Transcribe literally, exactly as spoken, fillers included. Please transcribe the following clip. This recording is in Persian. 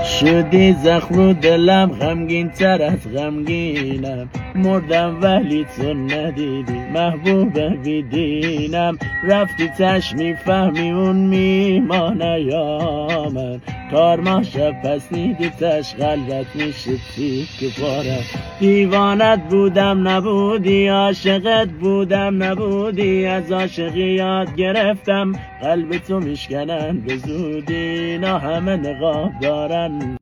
شدی زخم رو دلم، غمگین تر از غمگینم. مردم ولی تو ندیدی، محبوب بیدینم. رفتی تش میفهمی اون میمانه یا من. کار شب پس نیدی تش قلبت میشه تیک پارم. دیوانت بودم نبودی، عاشقت بودم نبودی. از عاشقی یاد گرفتم قلب تو میشکنن به زودی. اینا همه نقاب دارن